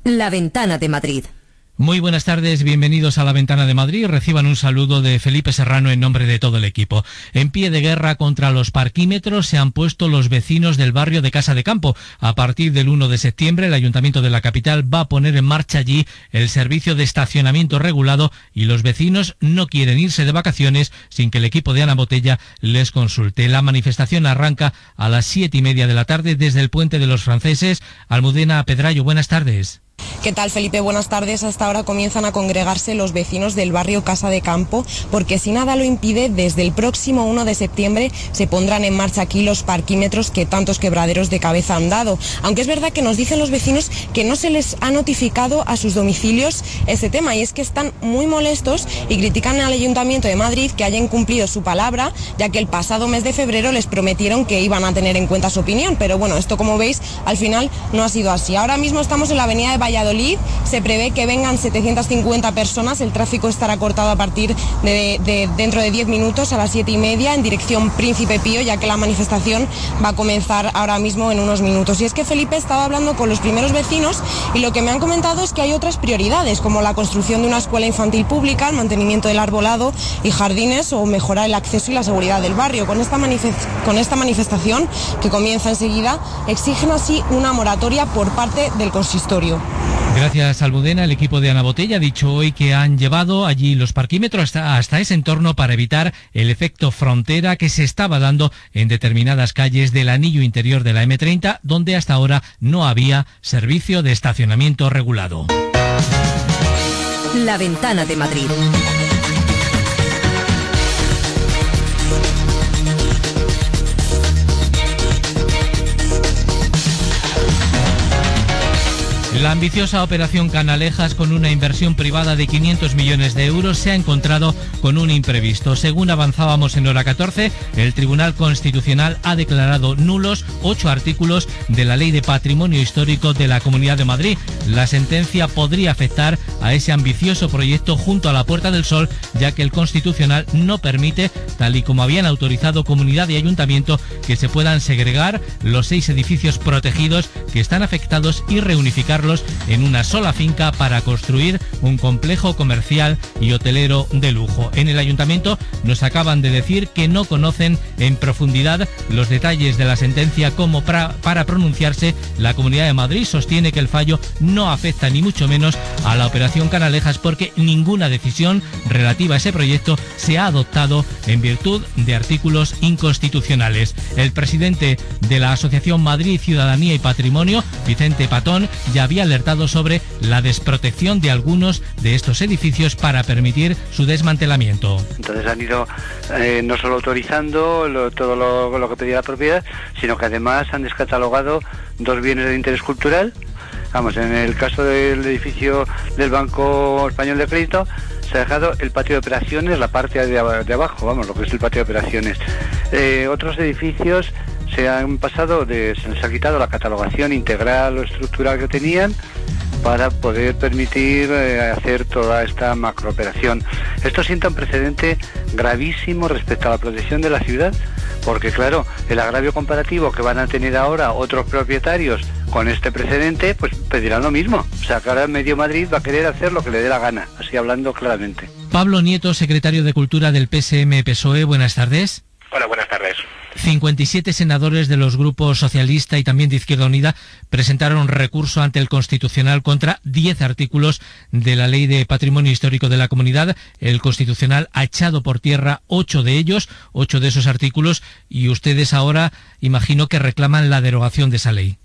La Ventana de Madrid. Muy buenas tardes, bienvenidos a La Ventana de Madrid. Reciban un saludo de Felipe Serrano en nombre de todo el equipo. En pie de guerra contra los parquímetros se han puesto los vecinos del barrio de Casa de Campo. A partir del 1 de septiembre, el Ayuntamiento de la capital va a poner en marcha allí el servicio de estacionamiento regulado y los vecinos no quieren irse de vacaciones sin que el equipo de Ana Botella les consulte. La manifestación arranca a las 7:30 de la tarde desde el Puente de los Franceses. Almudena Pedrayo, buenas tardes. ¿Qué tal, Felipe? Buenas tardes. Hasta ahora comienzan a congregarse los vecinos del barrio Casa de Campo, porque si nada lo impide, desde el próximo 1 de septiembre se pondrán en marcha aquí los parquímetros que tantos quebraderos de cabeza han dado. Aunque es verdad que nos dicen los vecinos que no se les ha notificado a sus domicilios ese tema, y es que están muy molestos y critican al Ayuntamiento de Madrid que haya incumplido su palabra, ya que el pasado mes de febrero les prometieron que iban a tener en cuenta su opinión. Pero bueno, esto, como veis, al final no ha sido así. Ahora mismo estamos en la avenida de Valladolid, se prevé que vengan 750 personas, el tráfico estará cortado a partir de dentro de 10 minutos a las 7:30 en dirección Príncipe Pío, ya que la manifestación va a comenzar ahora mismo en unos minutos. Y es que, Felipe, estaba hablando con los primeros vecinos y lo que me han comentado es que hay otras prioridades, como la construcción de una escuela infantil pública, el mantenimiento del arbolado y jardines o mejorar el acceso y la seguridad del barrio. Con esta manifestación, que comienza enseguida, exigen así una moratoria por parte del consistorio. Gracias, Almudena. El equipo de Ana Botella ha dicho hoy que han llevado allí los parquímetros hasta ese entorno para evitar el efecto frontera que se estaba dando en determinadas calles del anillo interior de la M30, donde hasta ahora no había servicio de estacionamiento regulado. La Ventana de Madrid. La ambiciosa operación Canalejas, con una inversión privada de 500 millones de euros, se ha encontrado con un imprevisto. Según avanzábamos en hora 14, el Tribunal Constitucional ha declarado nulos 8 artículos de la Ley de Patrimonio Histórico de la Comunidad de Madrid. La sentencia podría afectar a ese ambicioso proyecto junto a la Puerta del Sol, ya que el Constitucional no permite, tal y como habían autorizado Comunidad y Ayuntamiento, que se puedan segregar los 6 edificios protegidos que están afectados y reunificarlos en una sola finca para construir un complejo comercial y hotelero de lujo. En el Ayuntamiento nos acaban de decir que no conocen en profundidad los detalles de la sentencia como para pronunciarse. La Comunidad de Madrid sostiene que el fallo no afecta ni mucho menos a la operación Canalejas, porque ninguna decisión relativa a ese proyecto se ha adoptado en virtud de artículos inconstitucionales. El presidente de la Asociación Madrid Ciudadanía y Patrimonio, Vicente Patón, ya había alertado sobre la desprotección de algunos de estos edificios para permitir su desmantelamiento. Entonces han ido no solo autorizando todo lo que pedía la propiedad, sino que además han descatalogado 2 bienes de interés cultural. Vamos, en el caso del edificio del Banco Español de Crédito, se ha dejado el patio de operaciones, la parte de abajo, vamos, lo que es el patio de operaciones. Otros edificios se han pasado, se les ha quitado la catalogación integral o estructural que tenían para poder permitir hacer toda esta macrooperación. Esto sienta un precedente gravísimo respecto a la protección de la ciudad, porque claro, el agravio comparativo que van a tener ahora otros propietarios con este precedente, pues pedirán lo mismo. O sea, que ahora medio Madrid va a querer hacer lo que le dé la gana, así hablando claramente. Pablo Nieto, secretario de Cultura del PSM-PSOE, buenas tardes. Hola, buenas tardes. 57 senadores de los grupos socialista y también de Izquierda Unida presentaron recurso ante el Constitucional contra 10 artículos de la Ley de Patrimonio Histórico de la Comunidad. El Constitucional ha echado por tierra 8 de ellos, 8 de esos artículos, y ustedes ahora imagino que reclaman la derogación de esa ley.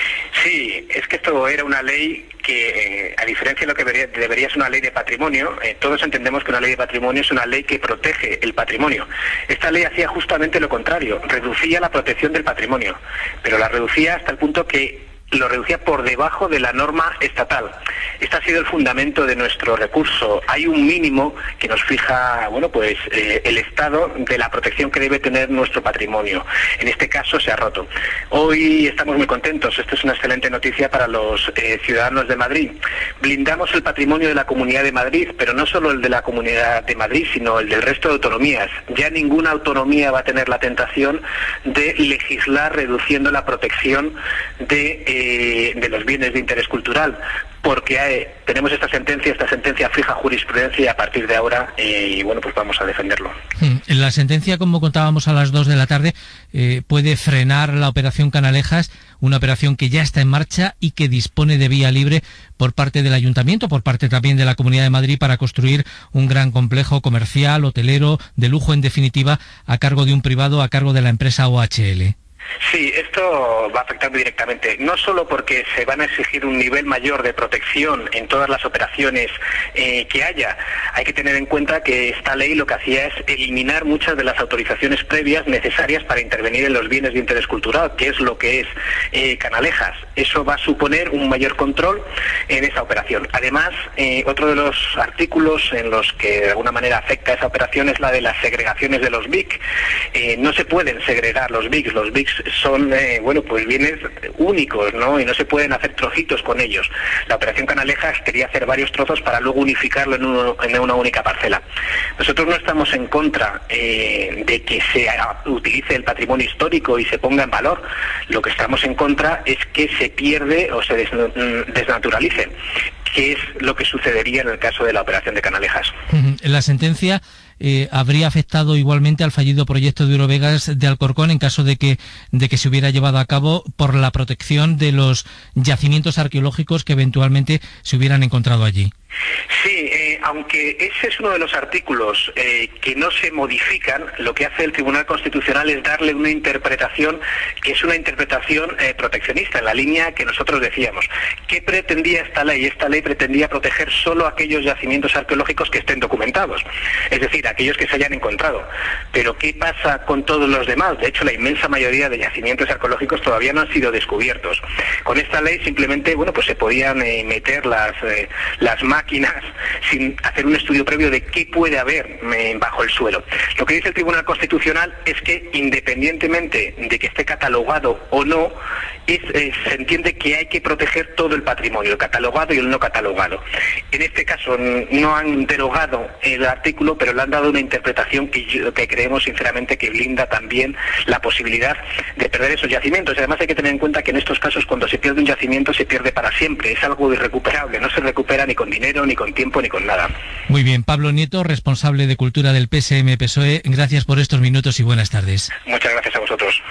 Sí, es que esto era una ley que, a diferencia de lo que debería ser una ley de patrimonio, todos entendemos que una ley de patrimonio es una ley que protege el patrimonio. Esta ley hacía justamente lo contrario, reducía la protección del patrimonio, pero la reducía hasta el punto que lo reducía por debajo de la norma estatal. Este ha sido el fundamento de nuestro recurso. Hay un mínimo que nos fija, el estado de la protección que debe tener nuestro patrimonio. En este caso se ha roto. Hoy estamos muy contentos. Esto es una excelente noticia para los ciudadanos de Madrid. Blindamos el patrimonio de la Comunidad de Madrid, pero no solo el de la Comunidad de Madrid, sino el del resto de autonomías. Ya ninguna autonomía va a tener la tentación de legislar reduciendo la protección de los bienes de interés cultural. porque tenemos esta sentencia fija jurisprudencia y a partir de ahora, y bueno, pues vamos a defenderlo. La sentencia, como contábamos a las 2 de la tarde, puede frenar la operación Canalejas, una operación que ya está en marcha y que dispone de vía libre por parte del Ayuntamiento, por parte también de la Comunidad de Madrid, para construir un gran complejo comercial, hotelero, de lujo en definitiva, a cargo de un privado, a cargo de la empresa OHL. Sí, esto va afectando directamente, no solo porque se van a exigir un nivel mayor de protección en todas las operaciones que haya. Hay que tener en cuenta que esta ley lo que hacía es eliminar muchas de las autorizaciones previas necesarias para intervenir en los bienes de interés cultural, que es lo que es Canalejas. Eso va a suponer un mayor control en esa operación. Además, otro de los artículos en los que de alguna manera afecta esa operación es la de las segregaciones de los BIC. No se pueden segregar los BIC son pues bienes únicos, ¿no? Y no se pueden hacer trocitos con ellos. La operación Canalejas quería hacer varios trozos para luego unificarlo en una única parcela. Nosotros no estamos en contra de que se utilice el patrimonio histórico y se ponga en valor. Lo que estamos en contra es que se pierde o se desnaturalice, que es lo que sucedería en el caso de la operación de Canalejas. La sentencia habría afectado igualmente al fallido proyecto de Eurovegas de Alcorcón en caso de que se hubiera llevado a cabo por la protección de los yacimientos arqueológicos que eventualmente se hubieran encontrado allí. Sí, aunque ese es uno de los artículos que no se modifican, lo que hace el Tribunal Constitucional es darle una interpretación que es una interpretación proteccionista, en la línea que nosotros decíamos. ¿Qué pretendía esta ley? Esta ley pretendía proteger solo aquellos yacimientos arqueológicos que estén documentados, es decir, aquellos que se hayan encontrado. Pero ¿qué pasa con todos los demás? De hecho, la inmensa mayoría de yacimientos arqueológicos todavía no han sido descubiertos. Con esta ley simplemente, pues se podían meter las máquinas sin hacer un estudio previo de qué puede haber bajo el suelo. Lo que dice el Tribunal Constitucional es que independientemente de que esté catalogado o no, se entiende que hay que proteger todo el patrimonio, el catalogado y el no catalogado. En este caso no han derogado el artículo, pero le han dado una interpretación que creemos sinceramente que blinda también la posibilidad de perder esos yacimientos. Además hay que tener en cuenta que en estos casos cuando se pierde un yacimiento se pierde para siempre, es algo irrecuperable, no se recupera ni con dinero, ni con tiempo, ni con nada. Muy bien, Pablo Nieto, responsable de Cultura del PSM-PSOE, gracias por estos minutos y buenas tardes. Muchas gracias a vosotros.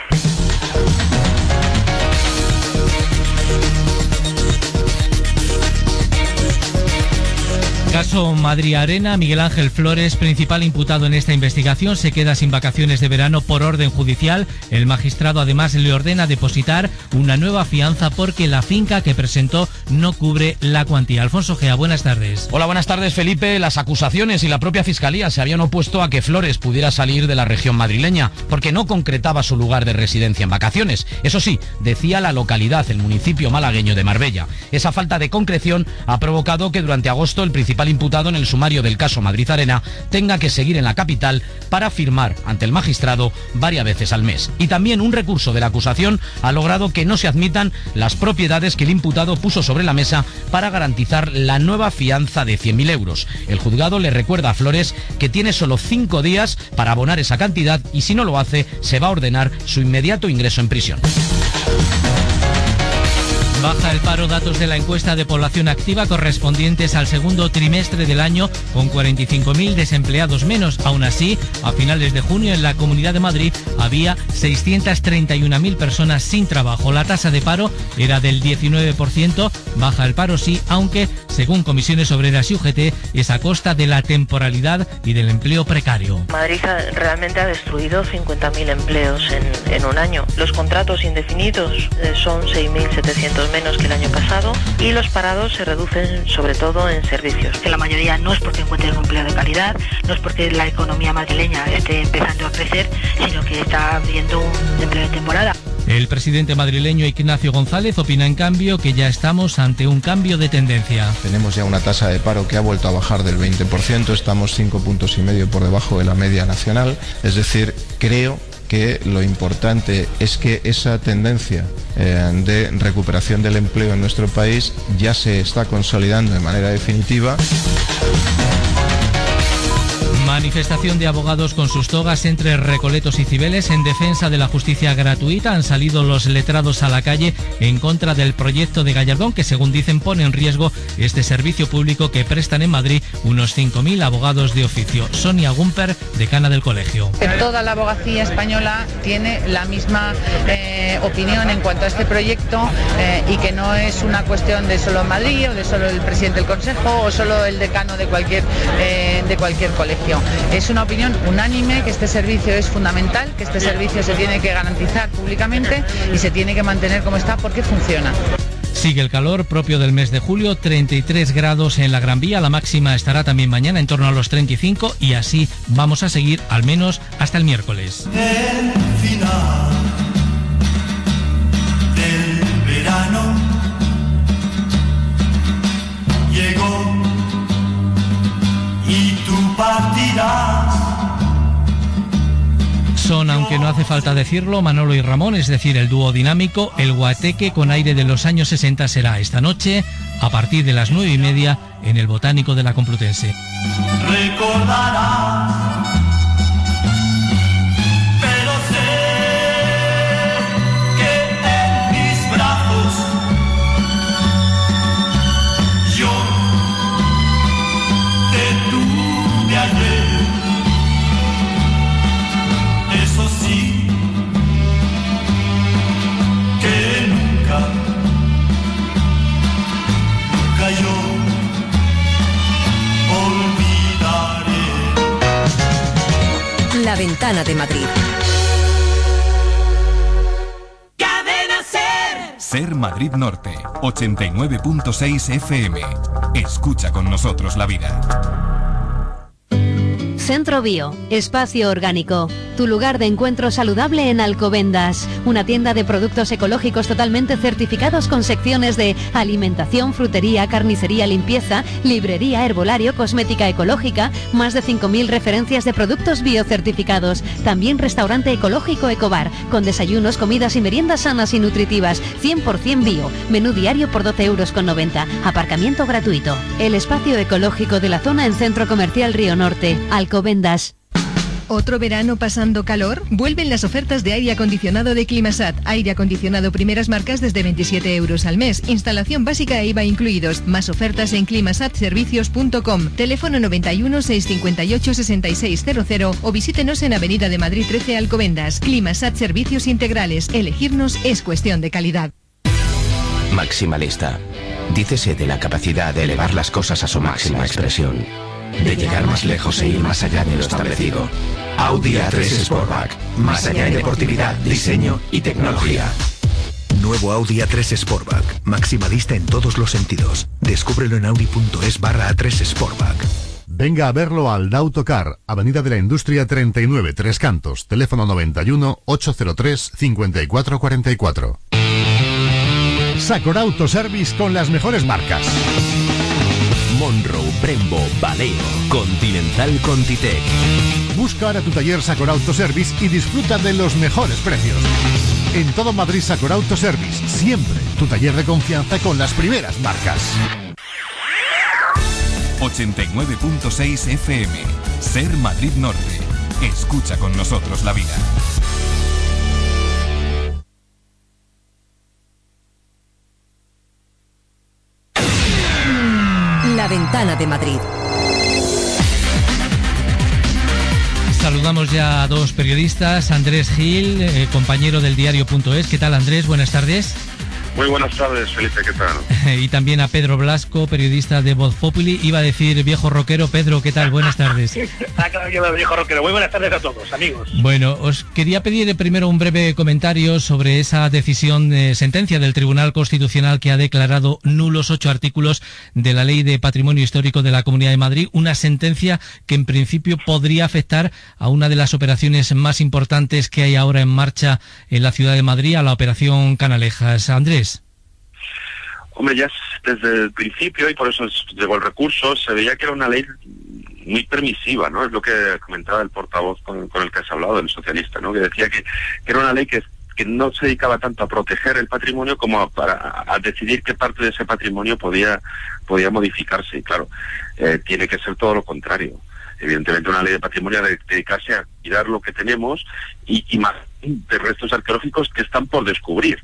Caso Madrid Arena, Miguel Ángel Flores, principal imputado en esta investigación, se queda sin vacaciones de verano por orden judicial. El magistrado además le ordena depositar una nueva fianza porque la finca que presentó no cubre la cuantía. Alfonso Gea, buenas tardes. Hola, buenas tardes, Felipe. Las acusaciones y la propia Fiscalía se habían opuesto a que Flores pudiera salir de la región madrileña porque no concretaba su lugar de residencia en vacaciones. Eso sí, decía la localidad, el municipio malagueño de Marbella. Esa falta de concreción ha provocado que durante agosto el principal imputado en el sumario del caso Madrid Arena tenga que seguir en la capital para firmar ante el magistrado varias veces al mes. Y también un recurso de la acusación ha logrado que no se admitan las propiedades que el imputado puso sobre la mesa para garantizar la nueva fianza de 100.000 euros. El juzgado le recuerda a Flores que tiene solo 5 días para abonar esa cantidad y si no lo hace se va a ordenar su inmediato ingreso en prisión. Baja el paro, datos de la encuesta de población activa correspondientes al segundo trimestre del año, con 45.000 desempleados menos. Aún así, a finales de junio en la Comunidad de Madrid había 631.000 personas sin trabajo. La tasa de paro era del 19%, baja el paro sí, aunque, según Comisiones Obreras y UGT, es a costa de la temporalidad y del empleo precario. Madrid realmente ha destruido 50.000 empleos en un año. Los contratos indefinidos son 6.700 menos que el año pasado y los parados se reducen sobre todo en servicios. Que la mayoría no es porque encuentren un empleo de calidad, no es porque la economía madrileña esté empezando a crecer, sino que está habiendo un empleo de temporada. El presidente madrileño Ignacio González opina en cambio que ya estamos ante un cambio de tendencia. Tenemos ya una tasa de paro que ha vuelto a bajar del 20%, estamos 5,5 puntos por debajo de la media nacional, es decir, creo que lo importante es que esa tendencia de recuperación del empleo en nuestro país ya se está consolidando de manera definitiva. Manifestación de abogados con sus togas entre Recoletos y Cibeles en defensa de la justicia gratuita. Han salido los letrados a la calle en contra del proyecto de Gallardón, que según dicen pone en riesgo este servicio público que prestan en Madrid unos 5.000 abogados de oficio. Sonia Gumper, decana del colegio. Toda la abogacía española tiene la misma opinión en cuanto a este proyecto y que no es una cuestión de solo Madrid o de solo el presidente del Consejo o solo el decano de cualquier colegio. Es una opinión unánime que este servicio es fundamental, que este servicio se tiene que garantizar públicamente y se tiene que mantener como está porque funciona. Sigue el calor propio del mes de julio, 33 grados en la Gran Vía, la máxima estará también mañana en torno a los 35 y así vamos a seguir al menos hasta el miércoles. El final del verano llegó y tú partirás. Son, aunque no hace falta decirlo, Manolo y Ramón, es decir, el dúo dinámico. El guateque con aire de los años 60 será esta noche a partir de las 9:30 en el Botánico de la Complutense. Recordarás, pero sé que en mis brazos yo te tuve ayer. Eso sí, que nunca yo olvidaré. La Ventana de Madrid. Cadena Ser. Ser Madrid Norte, 89.6 FM. Escucha con nosotros la vida. Centro Bio, espacio orgánico, tu lugar de encuentro saludable en Alcobendas, una tienda de productos ecológicos totalmente certificados con secciones de alimentación, frutería, carnicería, limpieza, librería, herbolario, cosmética ecológica, más de 5.000 referencias de productos biocertificados, también restaurante ecológico Ecobar, con desayunos, comidas y meriendas sanas y nutritivas, 100% bio, menú diario por 12,90 €, aparcamiento gratuito. El espacio ecológico de la zona en Centro Comercial Río Norte, Alcobendas. ¿Otro verano pasando calor? Vuelven las ofertas de aire acondicionado de Climasat. Aire acondicionado primeras marcas desde 27 € al mes. Instalación básica e IVA incluidos. Más ofertas en climasatservicios.com. Teléfono 91 658 6600 o visítenos en Avenida de Madrid 13 Alcobendas. Climasat Servicios Integrales. Elegirnos es cuestión de calidad. Maximalista. Dícese de la capacidad de elevar las cosas a su máxima expresión. De llegar más lejos e ir más allá de lo establecido. Audi A3 Sportback. Más allá en deportividad, diseño y tecnología. Nuevo Audi A3 Sportback. Maximalista en todos los sentidos. Descúbrelo en audi.es/A3 Sportback. Venga a verlo al Dautocar, Avenida de la Industria 39, Tres Cantos. Teléfono 91 803 5444. Sacor Autoservice con las mejores marcas. Monroe, Brembo, Valeo, Continental, Contitec. Busca ahora tu taller Sacor Autoservice y disfruta de los mejores precios. En todo Madrid, Sacor Autoservice, siempre tu taller de confianza con las primeras marcas. 89.6 FM. Ser Madrid Norte. Escucha con nosotros la vida. La Ventana de Madrid. Saludamos ya a dos periodistas, Andrés Gil, compañero del diario.es. ¿Qué tal, Andrés? Buenas tardes. Muy buenas tardes, Felipe, ¿qué tal? Y también a Pedro Blasco, periodista de Voz Populi. Iba a decir viejo rockero. Pedro, ¿qué tal? Buenas tardes. Viejo rockero. Muy buenas tardes a todos, amigos. Bueno, os quería pedir primero un breve comentario sobre esa decisión, sentencia del Tribunal Constitucional que ha declarado nulos 8 artículos de la Ley de Patrimonio Histórico de la Comunidad de Madrid. Una sentencia que en principio podría afectar a una de las operaciones más importantes que hay ahora en marcha en la ciudad de Madrid, a la Operación Canalejas. Andrés. Hombre, ya desde el principio, y por eso llegó el recurso, se veía que era una ley muy permisiva, ¿no? Es lo que comentaba el portavoz con el que has hablado, el socialista, ¿no? Que decía que era una ley que no se dedicaba tanto a proteger el patrimonio como a decidir qué parte de ese patrimonio podía modificarse. Y claro, tiene que ser todo lo contrario. evidentemente una ley de patrimonio de dedicarse a cuidar lo que tenemos y más de restos arqueológicos que están por descubrir.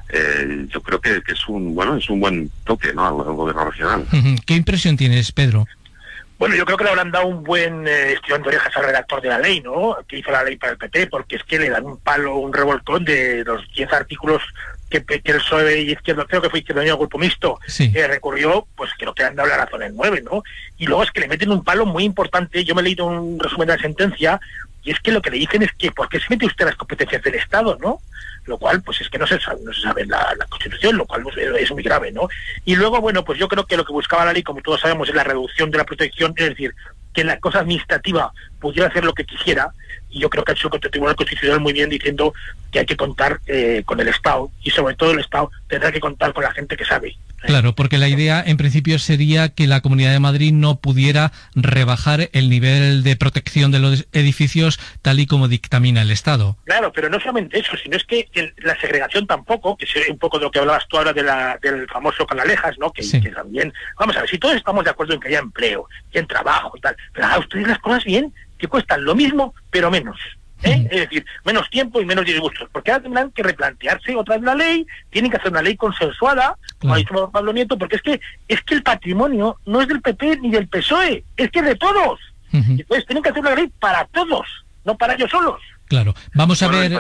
Yo creo que es un buen toque, ¿no?, al gobierno regional. ¿Qué impresión tienes, Pedro? Bueno, yo creo que le habrán dado un buen estirón de orejas al redactor de la ley, ¿no?, que hizo la ley para el PP, porque es que le dan un palo, un revolcón de los 10 artículos que el PSOE y Izquierda, creo que fue Izquierda Unida Grupo Mixto, recurrió, pues creo que han dado la razón en 9, ¿no? Y luego es que le meten un palo muy importante. Yo me he leído un resumen de la sentencia, y es que lo que le dicen es que ¿por qué se mete usted las competencias del Estado, no? Lo cual, pues es que no se sabe la Constitución, lo cual pues, es muy grave, ¿no? Y luego, bueno, pues yo creo que lo que buscaba la ley, como todos sabemos, es la reducción de la protección, es decir, que la cosa administrativa pudiera hacer lo que quisiera, y yo creo que ha hecho el Tribunal Constitucional muy bien diciendo que hay que contar con el Estado, y sobre todo el Estado tendrá que contar con la gente que sabe. Claro, porque la idea en principio sería que la Comunidad de Madrid no pudiera rebajar el nivel de protección de los edificios tal y como dictamina el Estado. Claro, pero no solamente eso, sino es que la segregación tampoco, que es un poco de lo que hablabas tú ahora del famoso Canalejas, ¿no? Que también, vamos a ver, si todos estamos de acuerdo en que haya empleo, que en trabajo y tal, pero hagan ustedes las cosas bien, que cuestan lo mismo, pero menos. Es decir, menos tiempo y menos disgustos, porque ahora tendrán que replantearse otra vez la ley, tienen que hacer una ley consensuada, como ha dicho Pablo Nieto, porque es que el patrimonio no es del PP ni del PSOE, es que es de todos. Entonces tienen que hacer una ley para todos, no para ellos solos. Claro, vamos a ver...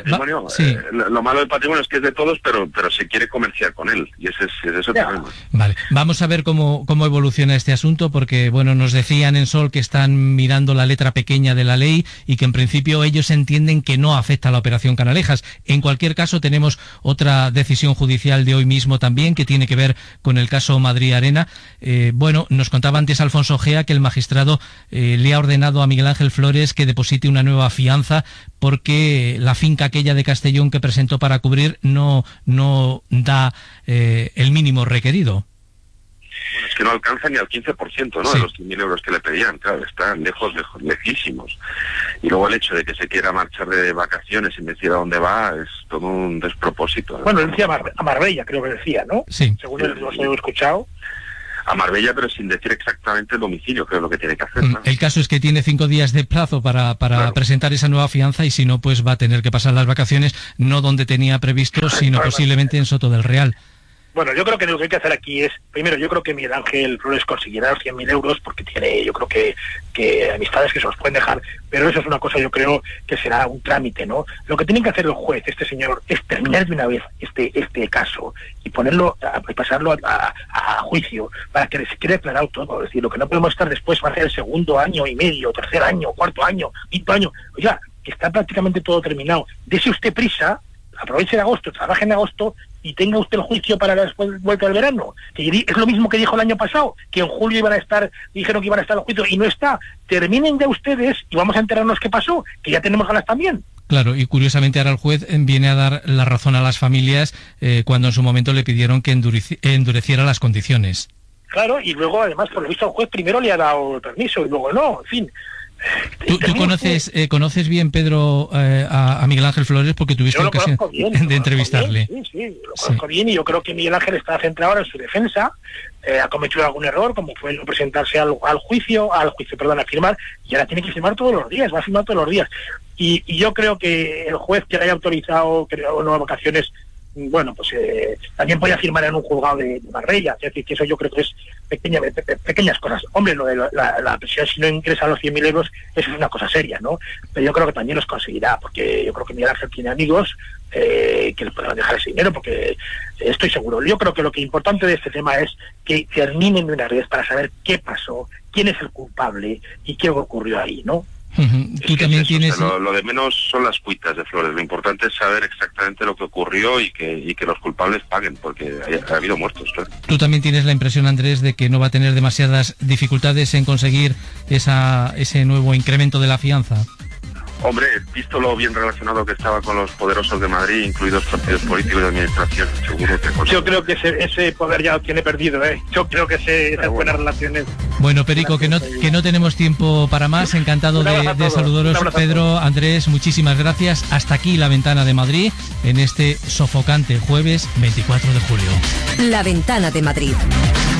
Lo malo del patrimonio es que es de todos, pero se quiere comerciar con él, y ese es el problema. Vale, vamos a ver cómo evoluciona este asunto, porque bueno, nos decían en Sol que están mirando la letra pequeña de la ley y que en principio ellos entienden que no afecta a la operación Canalejas. En cualquier caso, tenemos otra decisión judicial de hoy mismo también, que tiene que ver con el caso Madrid Arena. Bueno, nos contaba antes Alfonso Gea que el magistrado le ha ordenado a Miguel Ángel Flores que deposite una nueva fianza porque la finca aquella de Castellón que presentó para cubrir no da el mínimo requerido. Bueno, es que no alcanza ni al 15%, ¿no? De los 100.000 euros que le pedían, claro, están lejísimos. Y luego el hecho de que se quiera marchar de vacaciones sin decir a dónde va es todo un despropósito, ¿no? Bueno, él decía a Marbella, creo que decía, ¿no? Sí. Según los he escuchado. A Marbella, pero sin decir exactamente el domicilio, creo lo que tiene que hacer, ¿no? El caso es que tiene 5 días de plazo para presentar esa nueva fianza, y si no, pues va a tener que pasar las vacaciones no donde tenía previsto, sino posiblemente en Soto del Real. Bueno, yo creo que lo que hay que hacer aquí es, primero, yo creo que Miguel Ángel Flores conseguirá los 100.000 euros porque tiene, yo creo que amistades que se los pueden dejar, pero eso es una cosa, yo creo que será un trámite, ¿no? Lo que tiene que hacer el juez, este señor, es terminar de una vez este caso y pasarlo a juicio para que se quede declarado todo. Es decir, lo que no podemos estar después va a ser el segundo año y medio, tercer año, cuarto año, quinto año. Oiga, que está prácticamente todo terminado. Dese usted prisa, aproveche de agosto, trabaje en agosto y tenga usted el juicio para la vuelta del verano. Que es lo mismo que dijo el año pasado, que en julio dijeron que iban a estar el juicio y no está. Terminen ya ustedes y vamos a enterarnos qué pasó, que ya tenemos ganas también. Claro, y curiosamente ahora el juez viene a dar la razón a las familias cuando en su momento le pidieron que endureciera las condiciones. Claro, y luego además por lo visto el juez primero le ha dado el permiso y luego no, en fin. ¿Tú conoces bien, Pedro, a Miguel Ángel Flores porque tuviste ocasión de entrevistarle? Sí, lo conozco bien, y yo creo que Miguel Ángel está centrado ahora en su defensa. Ha cometido algún error, como fue no presentarse al juicio, a firmar, y ahora tiene que firmar todos los días, va a firmar todos los días. Y yo creo que el juez que le haya autorizado, creo, nuevas vacaciones, bueno, pues también podía firmar en un juzgado de Marbella. Es decir, que eso yo creo que es pequeñas cosas. Hombre, lo de la prisión, si no ingresa los 100.000 euros, eso es una cosa seria, ¿no? Pero yo creo que también los conseguirá, porque yo creo que Miguel Ángel tiene amigos que les podrán dejar ese dinero, porque estoy seguro. Yo creo que lo que importante de este tema es que terminen de una vez para saber qué pasó, quién es el culpable y qué ocurrió ahí, ¿no? Tú también tienes... Lo de menos son las cuitas de Flores. Lo importante es saber exactamente lo que ocurrió y que los culpables paguen, porque ha habido muertos, claro. Tú también tienes la impresión, Andrés, de que no va a tener demasiadas dificultades en conseguir ese nuevo incremento de la fianza. Hombre, visto lo bien relacionado que estaba con los poderosos de Madrid, incluidos partidos políticos de administración, seguro que... Yo creo que ese poder ya lo tiene perdido, ¿eh? Yo creo que esas buenas relaciones... Bueno, Perico, que no tenemos tiempo para más. Encantado de saludaros, Pedro, Andrés, muchísimas gracias. Hasta aquí La Ventana de Madrid, en este sofocante jueves 24 de julio. La Ventana de Madrid.